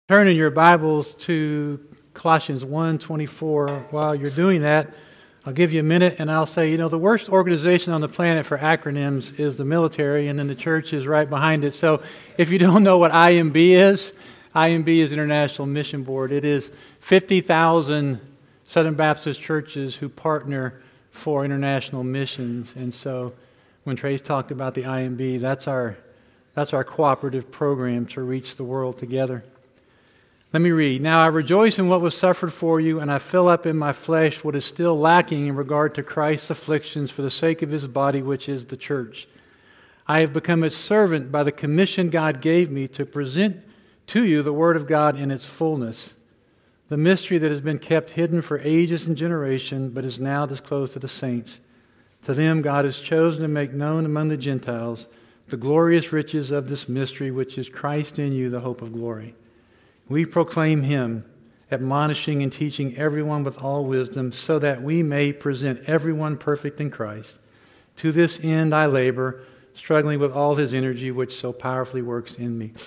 Turn in your Bibles to Colossians 1:24. While you're doing that, I'll give you a minute and I'll say, the worst organization on the planet for acronyms is the military, and then the church is right behind it. So if you don't know what IMB is International Mission Board. It is 50,000 Southern Baptist churches who partner for international missions. And so when Trace talked about the IMB, that's our cooperative program to reach the world together. Let me read. Now I rejoice in what was suffered for you, and I fill up in my flesh what is still lacking in regard to Christ's afflictions for the sake of his body, which is the church. I have become its servant by the commission God gave me to present to you the word of God in its fullness, the mystery that has been kept hidden for ages and generations, but is now disclosed to the saints. To them God has chosen to make known among the Gentiles the glorious riches of this mystery, which is Christ in you, the hope of glory. We proclaim him, admonishing and teaching everyone with all wisdom, so that we may present everyone perfect in Christ. To this end I labor, struggling with all his energy, which so powerfully works in me.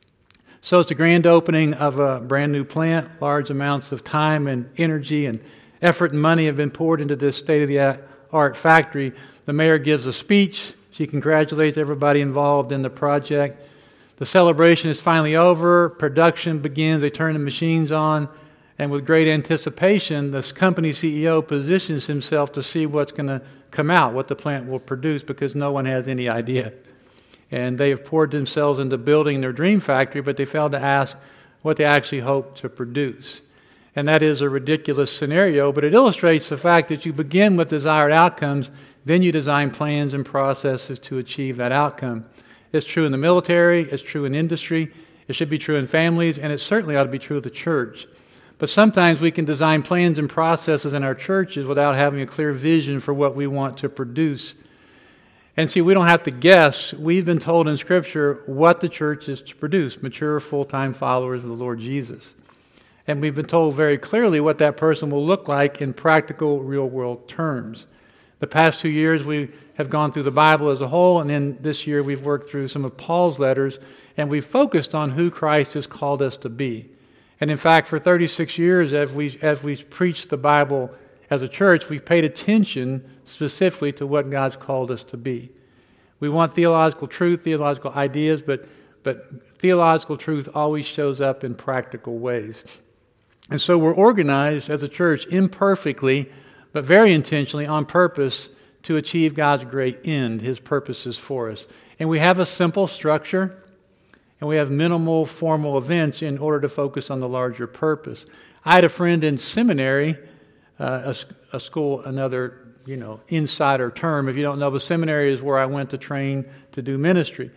So it's a grand opening of a brand new plant. Large amounts of time and energy and effort and money have been poured into this state-of-the-art factory. The mayor gives a speech. She congratulates everybody involved in the project. The celebration is finally over. Production begins. They turn the machines on. And with great anticipation, this company CEO positions himself to see what's going to come out, what the plant will produce, because no one has any idea. And they have poured themselves into building their dream factory, but they failed to ask what they actually hope to produce. And that is a ridiculous scenario, but it illustrates the fact that you begin with desired outcomes, then you design plans and processes to achieve that outcome. It's true in the military, it's true in industry, it should be true in families, and it certainly ought to be true of the church. But sometimes we can design plans and processes in our churches without having a clear vision for what we want to produce. And see, we don't have to guess. We've been told in Scripture what the church is to produce: mature, full-time followers of the Lord Jesus. And we've been told very clearly what that person will look like in practical, real-world terms. The past 2 years, we have gone through the Bible as a whole, and then this year we've worked through some of Paul's letters, and we've focused on who Christ has called us to be. And in fact, for 36 years, as we've preached the Bible as a church, we've paid attention specifically to what God's called us to be. We want theological truth, theological ideas, but theological truth always shows up in practical ways. And so we're organized as a church imperfectly, but very intentionally, on purpose, to achieve God's great end, his purposes for us. And we have a simple structure, and we have minimal formal events in order to focus on the larger purpose. I had a friend in seminary, a school, another, insider term. If you don't know, the seminary is where I went to train to do ministry.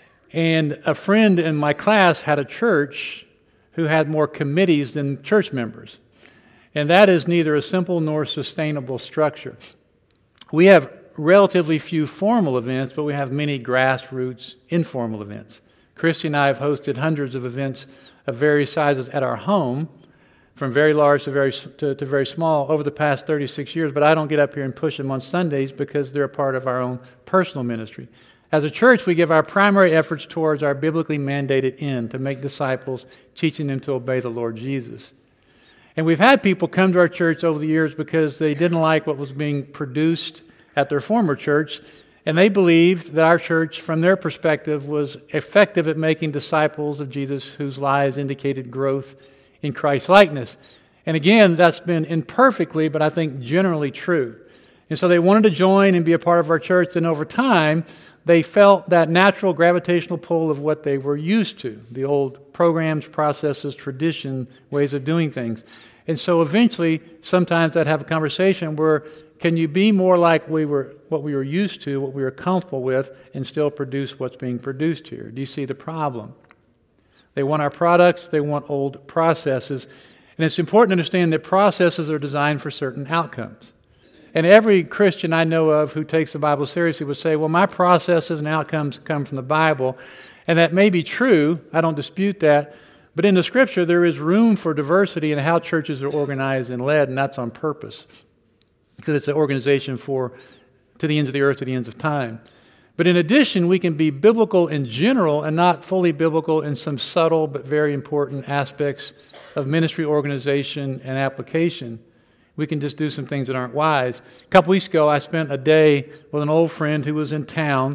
And a friend in my class had a church who had more committees than church members. And that is neither a simple nor sustainable structure. We have relatively few formal events, but we have many grassroots informal events. Christy and I have hosted hundreds of events of various sizes at our home, from very large to very small, over the past 36 years, but I don't get up here and push them on Sundays because they're a part of our own personal ministry. As a church, we give our primary efforts towards our biblically mandated end, to make disciples, teaching them to obey the Lord Jesus. And we've had people come to our church over the years because they didn't like what was being produced at their former church, and they believed that our church, from their perspective, was effective at making disciples of Jesus whose lives indicated growth in Christ's likeness. And again, that's been imperfectly, but I think generally true. And so they wanted to join and be a part of our church, and over time, they felt that natural gravitational pull of what they were used to, the old programs, processes, tradition, ways of doing things. And so eventually, sometimes I'd have a conversation where, can you be more like what we were used to, what we were comfortable with, and still produce what's being produced here? Do you see the problem? They want our products, they want old processes. And it's important to understand that processes are designed for certain outcomes. And every Christian I know of who takes the Bible seriously would say, well, my processes and outcomes come from the Bible. And that may be true. I don't dispute that. But in the Scripture, there is room for diversity in how churches are organized and led, and that's on purpose. Because it's an organization to the ends of the earth, to the ends of time. But in addition, we can be biblical in general and not fully biblical in some subtle but very important aspects of ministry organization and application. We can just do some things that aren't wise. A couple weeks ago, I spent a day with an old friend who was in town,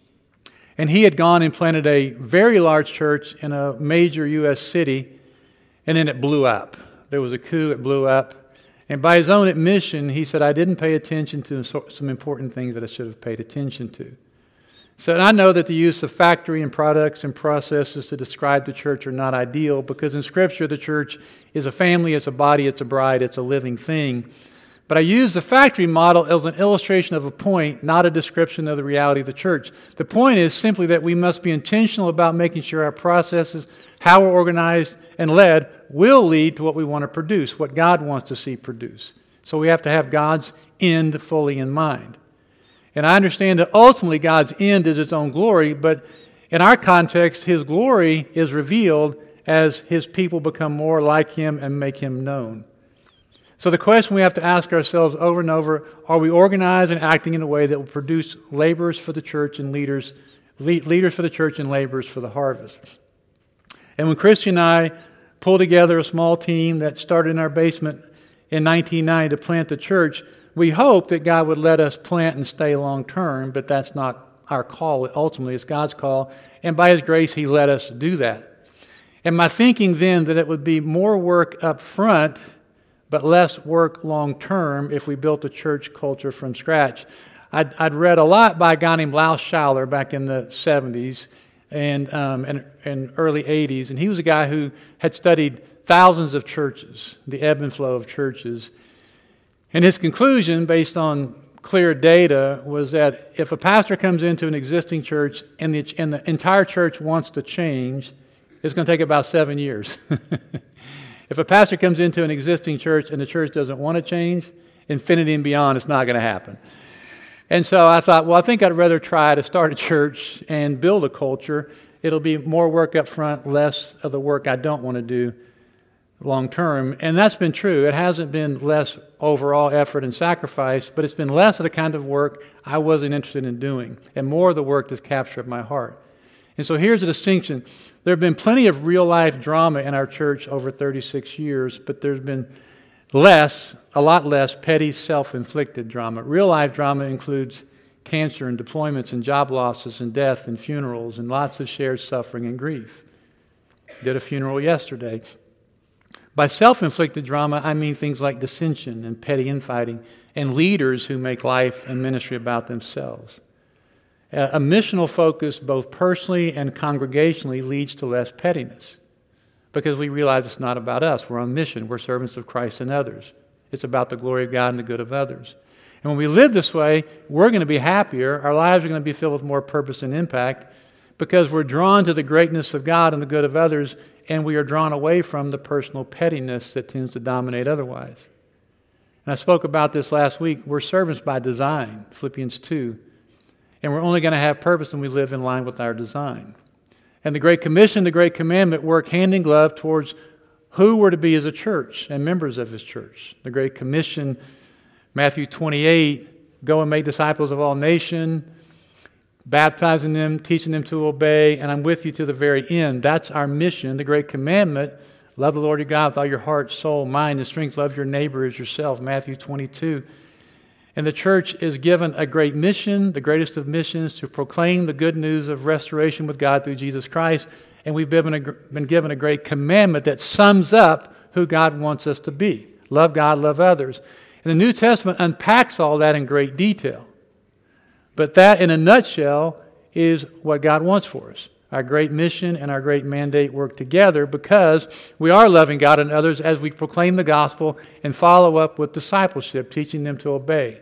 and he had gone and planted a very large church in a major U.S. city, and then it blew up. There was a coup, it blew up. And by his own admission, he said, I didn't pay attention to some important things that I should have paid attention to. So I know that the use of factory and products and processes to describe the church are not ideal, because in Scripture the church is a family, it's a body, it's a bride, it's a living thing. But I use the factory model as an illustration of a point, not a description of the reality of the church. The point is simply that we must be intentional about making sure our processes, how we're organized and led, will lead to what we want to produce, what God wants to see produced. So we have to have God's end fully in mind. And I understand that ultimately God's end is His own glory, but in our context, His glory is revealed as His people become more like Him and make Him known. So the question we have to ask ourselves over and over, are we organized and acting in a way that will produce laborers for the church and leaders for the church and laborers for the harvest? And when Christy and I pulled together a small team that started in our basement in 1990 to plant the church, we hope that God would let us plant and stay long term, but that's not our call. Ultimately, it's God's call. And by His grace, He let us do that. And my thinking then that it would be more work up front, but less work long term if we built a church culture from scratch. I'd read a lot by a guy named Lyle Schuyler back in the 70s and early 80s. And he was a guy who had studied thousands of churches, the ebb and flow of churches. And his conclusion, based on clear data, was that if a pastor comes into an existing church and the entire church wants to change, it's going to take about 7 years. If a pastor comes into an existing church and the church doesn't want to change, infinity and beyond, it's not going to happen. And so I thought, well, I think I'd rather try to start a church and build a culture. It'll be more work up front, less of the work I don't want to do long term. And that's been true. It hasn't been less overall effort and sacrifice, but it's been less of the kind of work I wasn't interested in doing and more of the work that's captured my heart. And so here's the distinction. There have been plenty of real-life drama in our church over 36 years, but there's been a lot less petty, self-inflicted drama. Real-life drama includes cancer and deployments and job losses and death and funerals and lots of shared suffering and grief. Did a funeral yesterday. By self-inflicted drama, I mean things like dissension and petty infighting and leaders who make life and ministry about themselves. A missional focus, both personally and congregationally, leads to less pettiness because we realize it's not about us. We're on mission. We're servants of Christ and others. It's about the glory of God and the good of others. And when we live this way, we're going to be happier. Our lives are going to be filled with more purpose and impact because we're drawn to the greatness of God and the good of others, and we are drawn away from the personal pettiness that tends to dominate otherwise. And I spoke about this last week. We're servants by design, Philippians 2. And we're only going to have purpose when we live in line with our design. And the Great Commission, the Great Commandment work hand in glove towards who we're to be as a church and members of His church. The Great Commission, Matthew 28, go and make disciples of all nations, baptizing them, teaching them to obey, and I'm with you to the very end. That's our mission. The Great Commandment, love the Lord your God with all your heart, soul, mind, and strength. Love your neighbor as yourself, Matthew 22. And the church is given a great mission, the greatest of missions, to proclaim the good news of restoration with God through Jesus Christ. And we've been given a great commandment that sums up who God wants us to be. Love God, love others. And the New Testament unpacks all that in great detail. But that, in a nutshell, is what God wants for us. Our great mission and our great mandate work together because we are loving God and others as we proclaim the gospel and follow up with discipleship, teaching them to obey.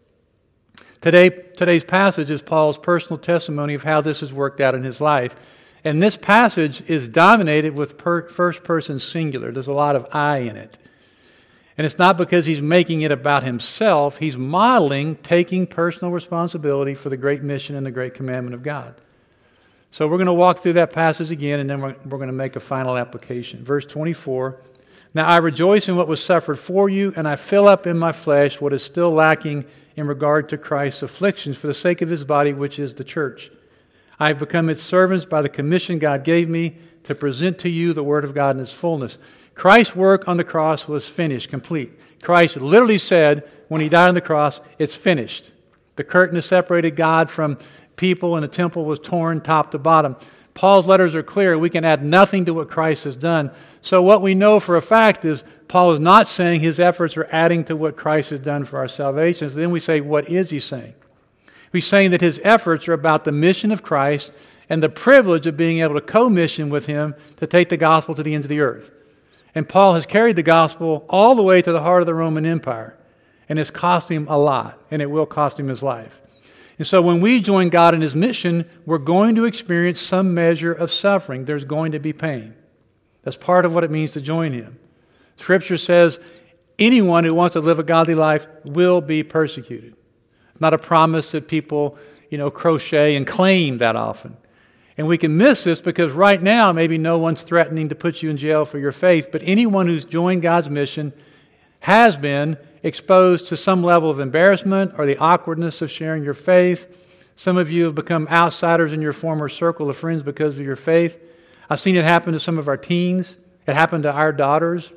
Today's passage is Paul's personal testimony of how this has worked out in his life. And this passage is dominated with first person singular. There's a lot of I in it. And it's not because he's making it about himself. He's modeling taking personal responsibility for the great mission and the great commandment of God. So we're going to walk through that passage again, and then we're going to make a final application. Verse 24, Now I rejoice in what was suffered for you, and I fill up in my flesh what is still lacking in regard to Christ's afflictions for the sake of his body, which is the church. I have become its servants by the commission God gave me to present to you the Word of God in its fullness. Christ's work on the cross was finished, complete. Christ literally said, when he died on the cross, it's finished. The curtain that separated God from people in the temple was torn top to bottom. Paul's letters are clear. We can add nothing to what Christ has done. So what we know for a fact is Paul is not saying his efforts are adding to what Christ has done for our salvation. So then we say, what is he saying? He's saying that his efforts are about the mission of Christ and the privilege of being able to co-mission with him to take the gospel to the ends of the earth. And Paul has carried the gospel all the way to the heart of the Roman Empire. And it's cost him a lot, and it will cost him his life. And so when we join God in his mission, we're going to experience some measure of suffering. There's going to be pain. That's part of what it means to join him. Scripture says anyone who wants to live a godly life will be persecuted. Not a promise that people, crochet and claim that often. And we can miss this because right now maybe no one's threatening to put you in jail for your faith, but anyone who's joined God's mission has been exposed to some level of embarrassment or the awkwardness of sharing your faith. Some of you have become outsiders in your former circle of friends because of your faith. I've seen it happen to some of our teens. It happened to our daughters.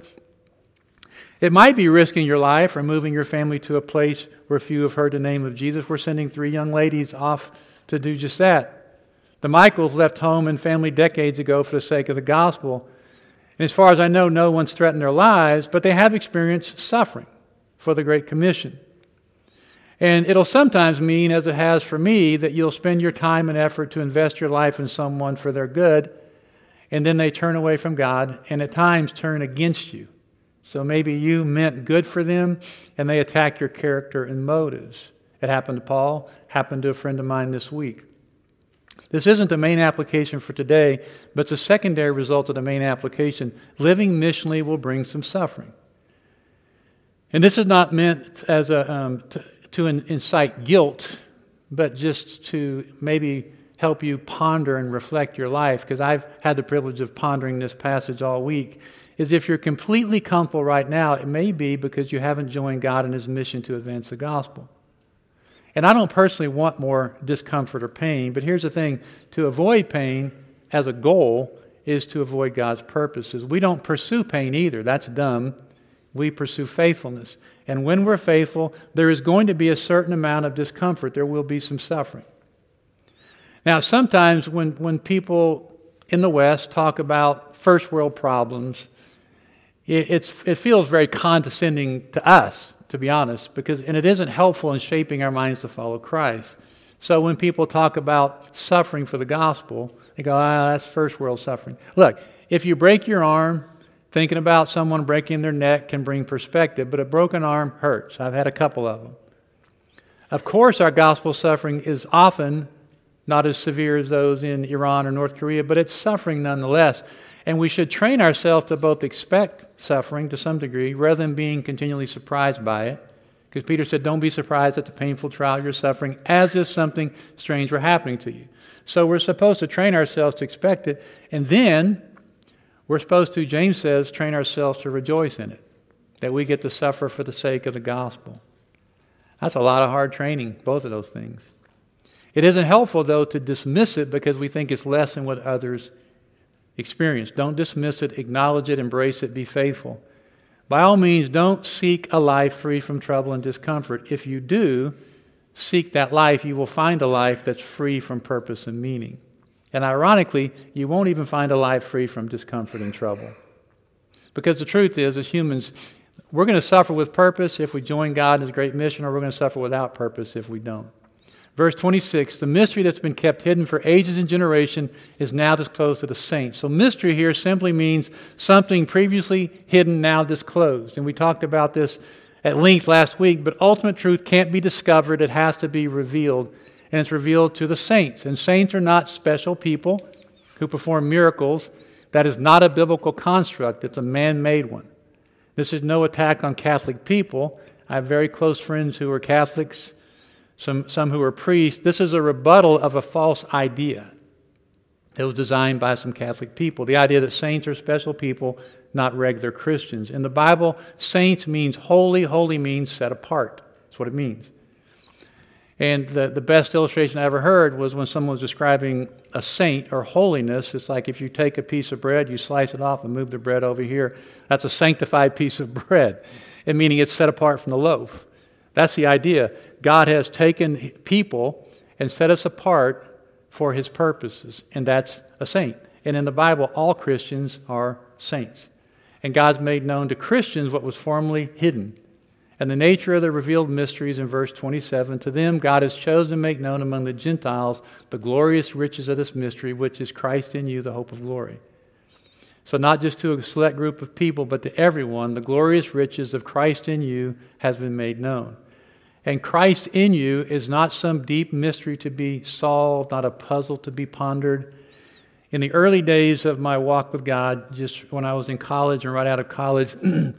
It might be risking your life or moving your family to a place where few have heard the name of Jesus. We're sending 3 young ladies off to do just that. The Michaels left home and family decades ago for the sake of the gospel. And as far as I know, no one's threatened their lives, but they have experienced suffering for the Great Commission. And it'll sometimes mean, as it has for me, that you'll spend your time and effort to invest your life in someone for their good, and then they turn away from God and at times turn against you. So maybe you meant good for them and they attack your character and motives. It happened to Paul, happened to a friend of mine this week. This isn't the main application for today, but it's a secondary result of the main application. Living missionally will bring some suffering. And this is not meant as to incite guilt, but just to maybe help you ponder and reflect your life, because I've had the privilege of pondering this passage all week, is if you're completely comfortable right now, it may be because you haven't joined God in his mission to advance the gospel. And I don't personally want more discomfort or pain, but here's the thing. To avoid pain as a goal is to avoid God's purposes. We don't pursue pain either. That's dumb. We pursue faithfulness. And when we're faithful, there is going to be a certain amount of discomfort. There will be some suffering. Now, sometimes when people in the West talk about first world problems, it feels very condescending to us, to be honest, and it isn't helpful in shaping our minds to follow Christ. So when people talk about suffering for the gospel, they go, that's first world suffering. Look, if you break your arm, thinking about someone breaking their neck can bring perspective, but a broken arm hurts. I've had a couple of them. Of course, our gospel suffering is often not as severe as those in Iran or North Korea, but it's suffering nonetheless. And we should train ourselves to both expect suffering to some degree rather than being continually surprised by it. Because Peter said, don't be surprised at the painful trial you're suffering as if something strange were happening to you. So we're supposed to train ourselves to expect it. And then we're supposed to, James says, train ourselves to rejoice in it. That we get to suffer for the sake of the gospel. That's a lot of hard training, both of those things. It isn't helpful, though, to dismiss it because we think it's less than what others experience. Don't dismiss it, acknowledge it, embrace it, be faithful. By all means, don't seek a life free from trouble and discomfort. If you do seek that life, you will find a life that's free from purpose and meaning. And ironically, you won't even find a life free from discomfort and trouble. Because the truth is, as humans, we're going to suffer with purpose if we join God in his great mission, or we're going to suffer without purpose if we don't. Verse 26, the mystery that's been kept hidden for ages and generations is now disclosed to the saints. So mystery here simply means something previously hidden, now disclosed. And we talked about this at length last week, but ultimate truth can't be discovered. It has to be revealed. And it's revealed to the saints. And saints are not special people who perform miracles. That is not a biblical construct. It's a man-made one. This is no attack on Catholic people. I have very close friends who are Catholics, some who are priests. This is a rebuttal of a false idea that was designed by some Catholic people. The idea that saints are special people not regular Christians. In the Bible, saints means holy. Holy means set apart. That's what it means. And the best illustration I ever heard was when someone was describing a saint or holiness. It's like if you take a piece of bread, you slice it off and move the bread over here. That's a sanctified piece of bread, and meaning it's set apart from the loaf. That's the idea. God has taken people and set us apart for His purposes, and that's a saint. And in the Bible, all Christians are saints. And God's made known to Christians what was formerly hidden. And the nature of the revealed mysteries in verse 27, to them God has chosen to make known among the Gentiles the glorious riches of this mystery, which is Christ in you, the hope of glory. So not just to a select group of people, but to everyone, the glorious riches of Christ in you has been made known. And Christ in you is not some deep mystery to be solved, not a puzzle to be pondered. In the early days of my walk with God, just when I was in college and right out of college,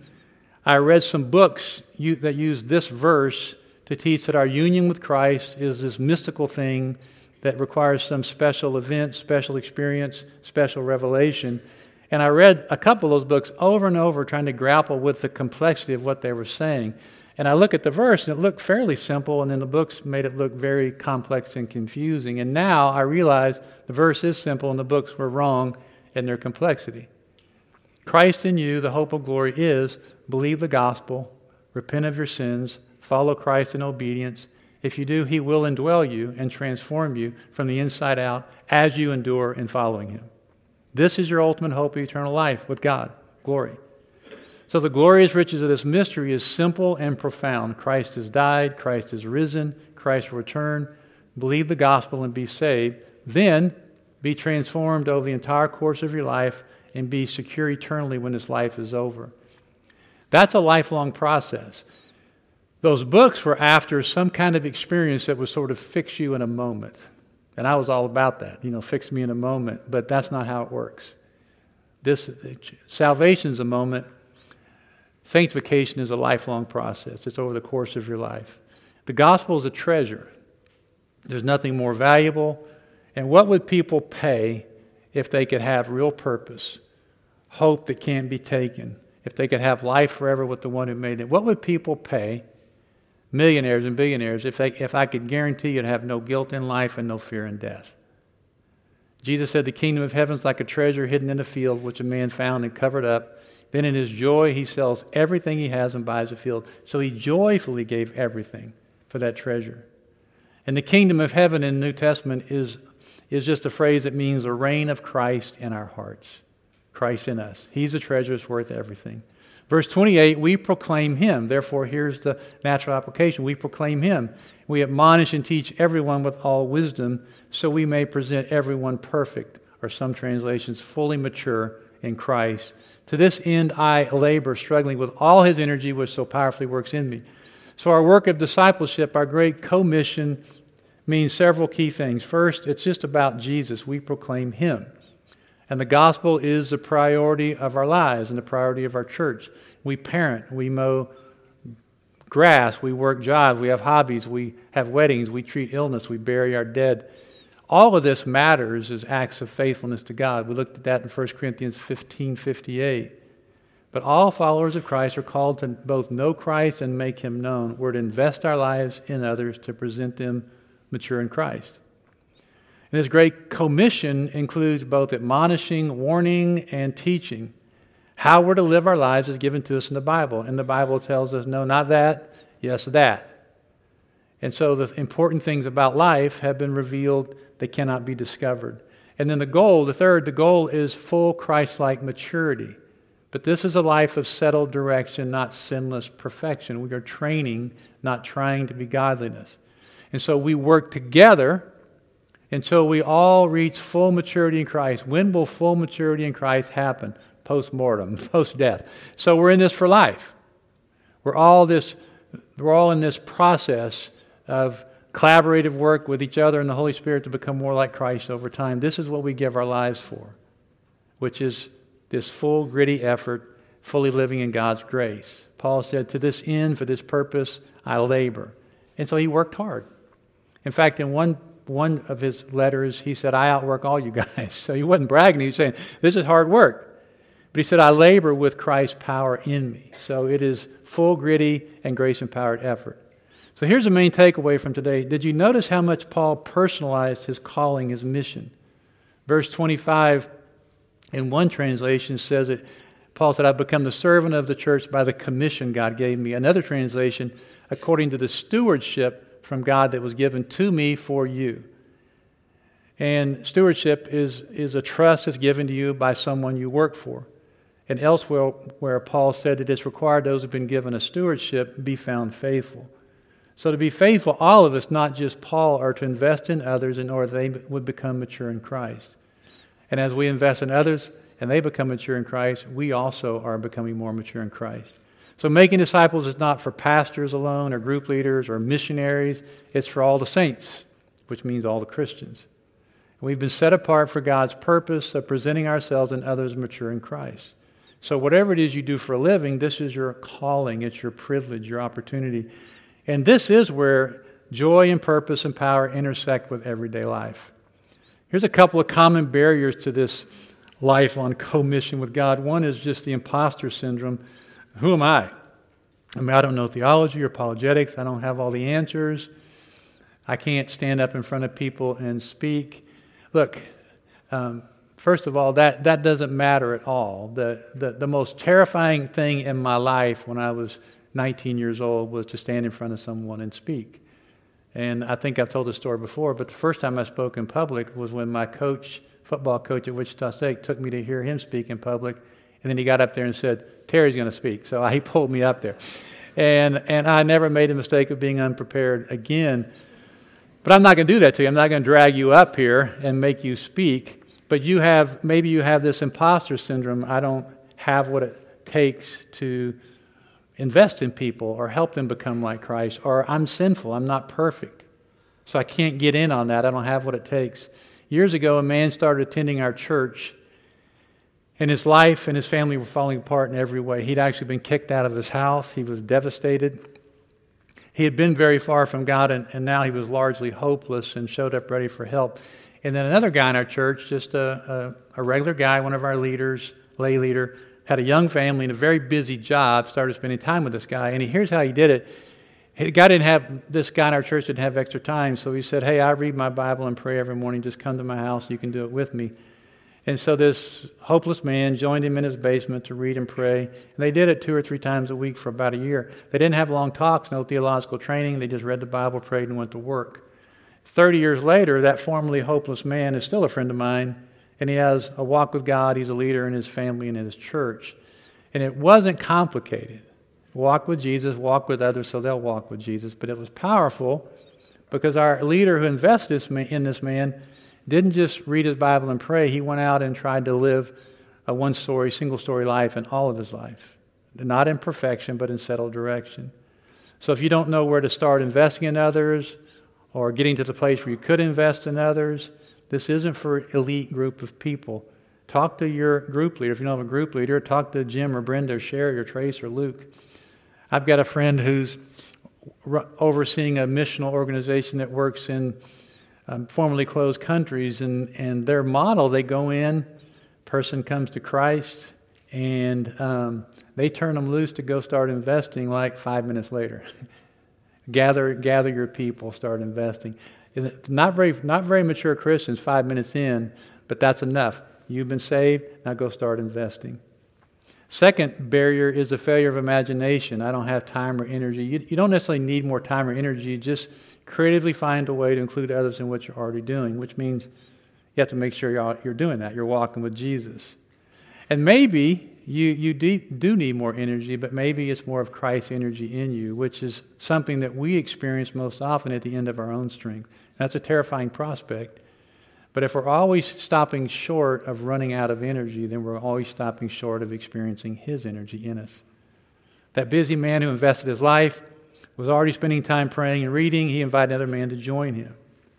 I read some books that use this verse to teach that our union with Christ is this mystical thing that requires some special event, special experience, special revelation. And I read a couple of those books over and over trying to grapple with the complexity of what they were saying. And I look at the verse and it looked fairly simple, and then the books made it look very complex and confusing. And now I realize the verse is simple and the books were wrong in their complexity. Christ in you, the hope of glory, is believe the gospel, repent of your sins, follow Christ in obedience. If you do, He will indwell you and transform you from the inside out as you endure in following Him. This is your ultimate hope of eternal life with God, glory. So the glorious riches of this mystery is simple and profound. Christ has died, Christ is risen, Christ will return. Believe the gospel and be saved. Then be transformed over the entire course of your life and be secure eternally when this life is over. That's a lifelong process. Those books were after some kind of experience that would sort of fix you in a moment. And I was all about that, fix me in a moment. But that's not how it works. Salvation is a moment. Sanctification is a lifelong process. It's over the course of your life. The gospel is a treasure. There's nothing more valuable. And what would people pay if they could have real purpose, hope that can't be taken, if they could have life forever with the one who made it? What would people pay, millionaires and billionaires, if I could guarantee you'd have no guilt in life and no fear in death? Jesus said the kingdom of heaven is like a treasure hidden in a field, which a man found and covered up. Then in his joy, he sells everything he has and buys a field. So he joyfully gave everything for that treasure. And the kingdom of heaven in the New Testament is just a phrase that means the reign of Christ in our hearts. Christ in us. He's a treasure that's worth everything. Verse 28, we proclaim Him. Therefore, here's the natural application. We proclaim Him. We admonish and teach everyone with all wisdom, so we may present everyone perfect, or some translations, fully mature in Christ. To this end I labor, struggling with all His energy, which so powerfully works in me. So our work of discipleship, our great commission, means several key things. First, it's just about Jesus. We proclaim Him. And the gospel is the priority of our lives and the priority of our church. We parent, we mow grass, we work jobs, we have hobbies, we have weddings, we treat illness, we bury our dead. All of this matters as acts of faithfulness to God. We looked at that in 1 Corinthians 15:58. But all followers of Christ are called to both know Christ and make Him known. We're to invest our lives in others to present them mature in Christ. And this great commission includes both admonishing, warning, and teaching. How we're to live our lives is given to us in the Bible. And the Bible tells us, no, not that, yes, that. And so the important things about life have been revealed. They cannot be discovered. And then the goal is full Christ-like maturity. But this is a life of settled direction, not sinless perfection. We are training, not trying to be godliness. And so we work together until we all reach full maturity in Christ. When will full maturity in Christ happen? Post-mortem, post-death. So we're in this for life. We're all in this process of collaborative work with each other and the Holy Spirit to become more like Christ over time. This is what we give our lives for, which is this full, gritty effort, fully living in God's grace. Paul said, to this end, for this purpose, I labor. And so he worked hard. In fact, in one of his letters, he said, I outwork all you guys. So he wasn't bragging. He was saying, this is hard work. But he said, I labor with Christ's power in me. So it is full, gritty, and grace-empowered effort. So here's the main takeaway from today. Did you notice how much Paul personalized his calling, his mission? Verse 25 in one translation says that Paul said, I've become the servant of the church by the commission God gave me. Another translation, according to the stewardship from God that was given to me for you. And stewardship is a trust that's given to you by someone you work for. And elsewhere where Paul said that it's required those who have been given a stewardship be found faithful. So to be faithful, all of us, not just Paul, are to invest in others in order they would become mature in Christ. And as we invest in others and they become mature in Christ, we also are becoming more mature in Christ. So making disciples is not for pastors alone or group leaders or missionaries. It's for all the saints, which means all the Christians. And we've been set apart for God's purpose of presenting ourselves and others mature in Christ. So whatever it is you do for a living, this is your calling, it's your privilege, your opportunity. And this is where joy and purpose and power intersect with everyday life. Here's a couple of common barriers to this life on co-mission with God. One is just the imposter syndrome. Who am I? I mean, I don't know theology or apologetics. I don't have all the answers. I can't stand up in front of people and speak. Look, first of all, that doesn't matter at all. The most terrifying thing in my life when I was 19 years old was to stand in front of someone and speak. And I think I've told this story before, but the first time I spoke in public was when my football coach at Wichita State, took me to hear him speak in public. And then he got up there and said, Terry's going to speak. So he pulled me up there. And I never made the mistake of being unprepared again. But I'm not going to do that to you. I'm not going to drag you up here and make you speak. But maybe you have this imposter syndrome. I don't have what it takes to invest in people or help them become like Christ. Or I'm sinful. I'm not perfect. So I can't get in on that. I don't have what it takes. Years ago, a man started attending our church, and his life and his family were falling apart in every way. He'd actually been kicked out of his house. He was devastated. He had been very far from God, and now he was largely hopeless and showed up ready for help. And then another guy in our church, just a regular guy, one of our leaders, lay leader, had a young family and a very busy job, started spending time with this guy. And here's how he did it. This guy in our church didn't have extra time, so he said, hey, I read my Bible and pray every morning. Just come to my house. You can do it with me. And so this hopeless man joined him in his basement to read and pray. And they did it 2 or 3 times a week for about a year. They didn't have long talks, no theological training. They just read the Bible, prayed, and went to work. 30 years later, that formerly hopeless man is still a friend of mine, and he has a walk with God. He's a leader in his family and in his church. And it wasn't complicated. Walk with Jesus, walk with others so they'll walk with Jesus. But it was powerful because our leader who invested in this man didn't just read his Bible and pray. He went out and tried to live a one-story, single-story life in all of his life. Not in perfection, but in settled direction. So if you don't know where to start investing in others or getting to the place where you could invest in others, this isn't for an elite group of people. Talk to your group leader. If you don't have a group leader, talk to Jim or Brenda or Sherry or Trace or Luke. I've got a friend who's overseeing a missional organization that works in formerly closed countries, and their model, they go in, person comes to Christ, and they turn them loose to go start investing like 5 minutes later. Gather your people, start investing. Not very mature Christians 5 minutes in, but that's enough. You've been saved, now go start investing. Second barrier is the failure of imagination. I don't have time or energy. You don't necessarily need more time or energy. Just creatively find a way to include others in what you're already doing, which means you have to make sure you're doing that. You're walking with Jesus. And maybe you do need more energy, but maybe it's more of Christ's energy in you, which is something that we experience most often at the end of our own strength. That's a terrifying prospect. But if we're always stopping short of running out of energy, then we're always stopping short of experiencing His energy in us. That busy man who invested his life was already spending time praying and reading. He invited another man to join him.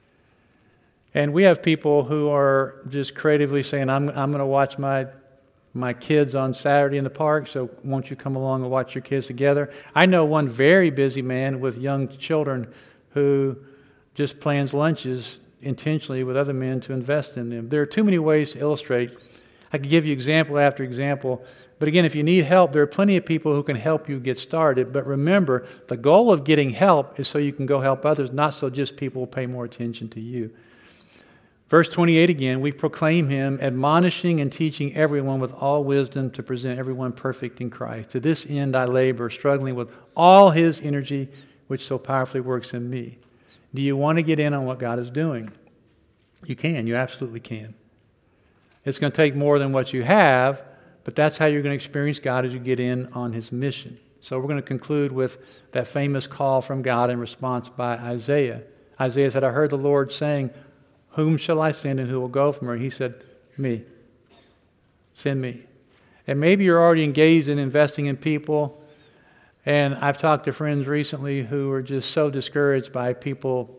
And we have people who are just creatively saying, I'm going to watch my kids on Saturday in the park, so won't you come along and watch your kids together? I know one very busy man with young children who just plans lunches intentionally with other men to invest in them. There are too many ways to illustrate. I could give you example after example. But again, if you need help, there are plenty of people who can help you get started. But remember, the goal of getting help is so you can go help others, not so just people will pay more attention to you. Verse 28 again, we proclaim him, admonishing and teaching everyone with all wisdom to present everyone perfect in Christ. To this end I labor, struggling with all his energy, which so powerfully works in me. Do you want to get in on what God is doing? You can. You absolutely can. It's going to take more than what you have, but that's how you're going to experience God as you get in on his mission. So we're going to conclude with that famous call from God in response by Isaiah. Isaiah said, I heard the Lord saying, whom shall I send and who will go from her? He said, me. Send me. And maybe you're already engaged in investing in people. And I've talked to friends recently who are just so discouraged by people,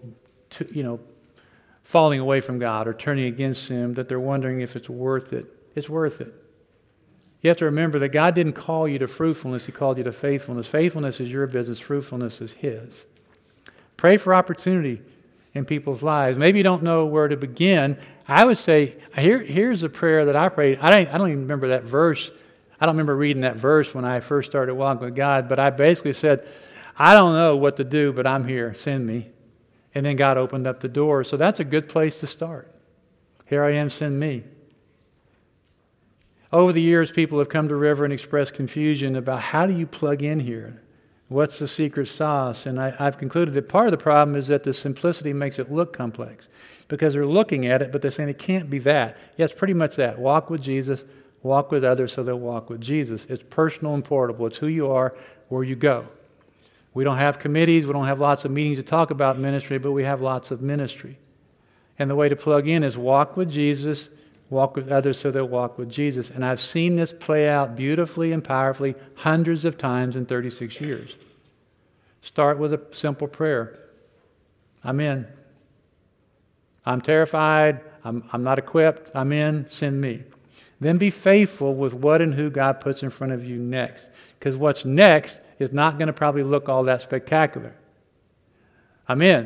falling away from God or turning against him that they're wondering if it's worth it. It's worth it. You have to remember that God didn't call you to fruitfulness. He called you to faithfulness. Faithfulness is your business. Fruitfulness is his. Pray for opportunity in people's lives. Maybe you don't know where to begin. I would say, here's a prayer that I prayed. I don't even remember that verse. I don't remember reading that verse when I first started walking with God, but I basically said, I don't know what to do, but I'm here. Send me. And then God opened up the door. So that's a good place to start. Here I am, send me. Over the years, people have come to River and expressed confusion about how do you plug in here? What's the secret sauce? And I've concluded that part of the problem is that the simplicity makes it look complex because they're looking at it, but they're saying it can't be that. Yeah, it's pretty much that. Walk with Jesus, walk with others so they'll walk with Jesus. It's personal and portable. It's who you are, where you go. We don't have committees. We don't have lots of meetings to talk about ministry, but we have lots of ministry. And the way to plug in is walk with Jesus, walk with others so they'll walk with Jesus. And I've seen this play out beautifully and powerfully hundreds of times in 36 years. Start with a simple prayer. I'm in. I'm terrified. I'm not equipped. I'm in. Send me. Then be faithful with what and who God puts in front of you next. Because what's next is not going to probably look all that spectacular. I'm in.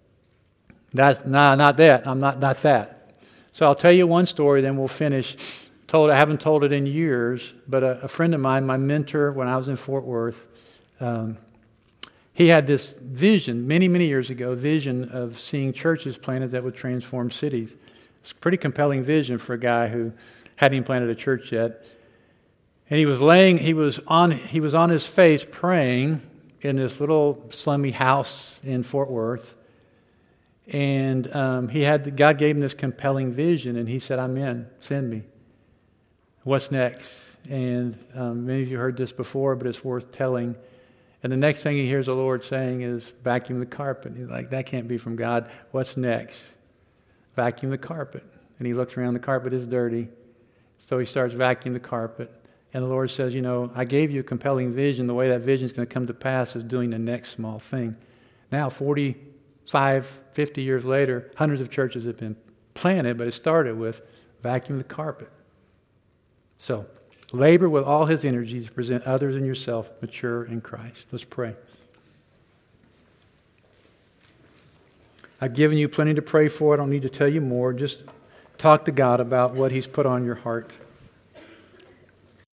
Not that. I'm not that. So I'll tell you one story, then we'll finish. I haven't told it in years, but a friend of mine, my mentor when I was in Fort Worth, he had this vision, many, many years ago, vision of seeing churches planted that would transform cities. It's a pretty compelling vision for a guy who hadn't even planted a church yet. And he was on his face praying in this little slummy house in Fort Worth. And God gave him this compelling vision, and he said, I'm in, send me. What's next? And many of you heard this before, but it's worth telling. And the next thing he hears the Lord saying is, vacuum the carpet. He's like, that can't be from God. What's next? Vacuum the carpet. And he looks around, the carpet is dirty. So he starts vacuuming the carpet. And the Lord says, I gave you a compelling vision. The way that vision is going to come to pass is doing the next small thing. Now, 45, 50 years later, hundreds of churches have been planted, but it started with vacuum the carpet. So, labor with all his energies to present others and yourself mature in Christ. Let's pray. I've given you plenty to pray for. I don't need to tell you more. Just talk to God about what he's put on your heart.